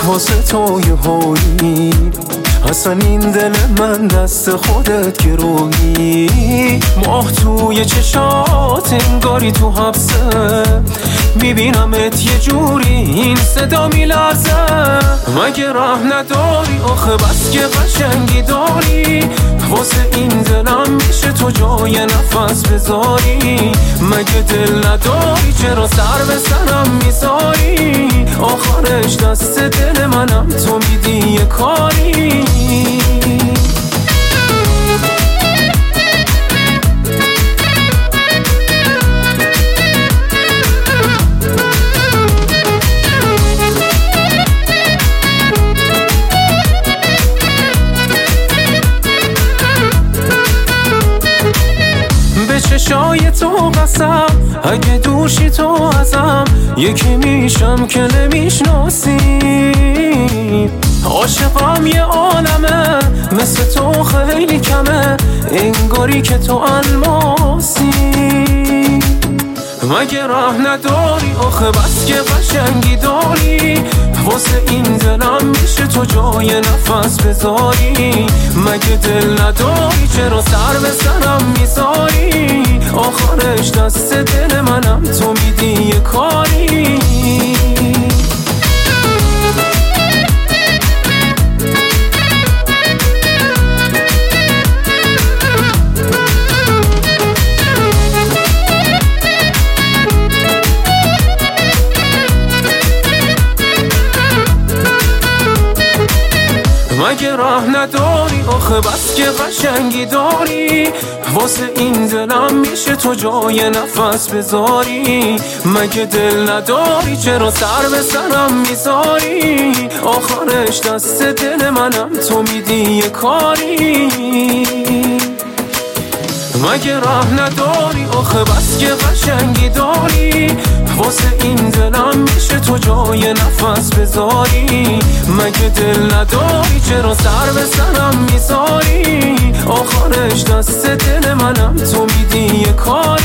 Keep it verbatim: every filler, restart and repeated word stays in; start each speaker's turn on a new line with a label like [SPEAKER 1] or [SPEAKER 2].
[SPEAKER 1] واسه تو یه حالی اصلا این دل من دست خودت گروهی. ماه توی چشات انگاری تو حبسه، میبینمت یه جوری این صدا میلرزه. مگه راه نداری آخه بس که قشنگی داری، واسه این دلم میشه تو جای نفس بذاری. مگه دل نداری چرا سر به سرم میذاری، آخرش دست دل منم تو میدی یه کاری. به چشای تو قسم اگه دوشی تو ازم، یکی میشم که نمیشناسی. عاشقم یه عالمه مثل تو خیلی کمه، انگاری که تو الماسی. مگه راه نداری آخه بس که قشنگی داری، واسه این دلم میشه تو جای نفس بذاری. مگه دل نداری چرا سر به سرم میذاری، آخرش دست دل منم تو میدی یه کاری. مگه راه نداری آخه بس که قشنگی داری، واسه این دلم میشه تو جای نفس بذاری. مگه دل نداری چرا سر به سرم میذاری، آخرش دست دل منم تو میدی یه کاری. مگه راه نداری آخه بس که قشنگی داری، واسه این دلم میشه تو جای نفس بذاری. مگه دل نداری چرا سر به سرم میذاری، آخرش دست دل منم تو میدی یه کاری.